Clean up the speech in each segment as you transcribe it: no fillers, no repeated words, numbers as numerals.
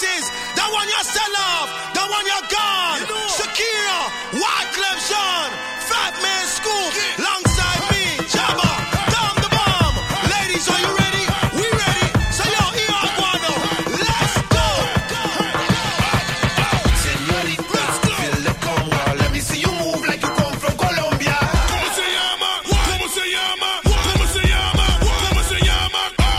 is the one you sell off, the one you're gone. You know. Shakira, Wyclef Jean, Fat Man Scoop, alongside me, Jabba, Dom the Bomb. Ladies, are you ready? We ready. So yo, Iaguano, let's go. Señorita, feel the conga. Let me see you move like you come from Colombia. ¿Cómo se llama? ¿Cómo se llama? ¿Cómo se llama? ¿Cómo se llama?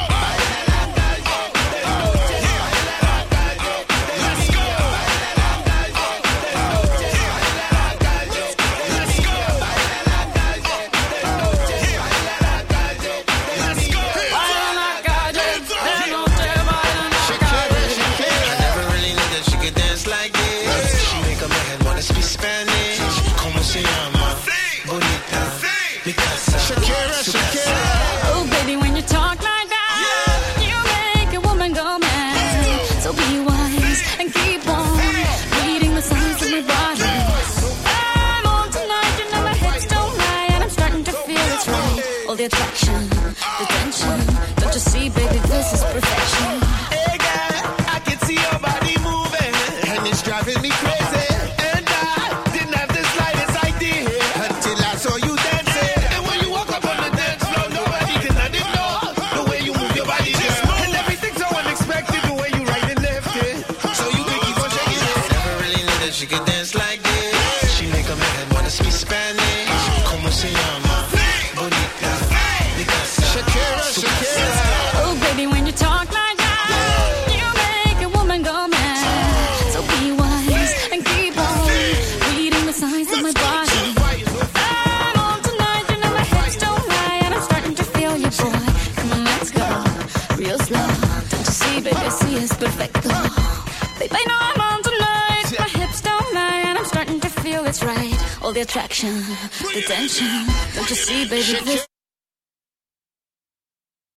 Oh, baby, when you talk like that, you make a woman go mad. So be wise and keep on reading the signs of my body. I'm on tonight, you know my hips don't lie, and I'm starting to feel it's right. All the attraction, the tension. Don't you see, baby, this is perfection. Hey girl, I can see your body moving, and it's driving me crazy. And I didn't have the slightest idea until I saw you dancing. And when you walk up on the dance floor, nobody can ignore the way you move your body, girl. And everything's so unexpected, the way you right and left it. So you can keep on shaking it. Never really knew that she could dance like this. She make a man wanna speak Spanish. Como se llama? Bonita. Shakira, Shakira. Oh, baby, when you talk like that, you make a woman go mad. So be wise and keep on reading the signs of my body. I'm on tonight, you know my hips don't lie, and I'm starting to feel you, boy. Come on, let's go, real slow. Don't you see, baby, see it's perfecto. Baby, I know I'm on tonight, my hips don't lie, and I'm starting to feel it's right. All the attraction, the tension. Don't you see, baby, this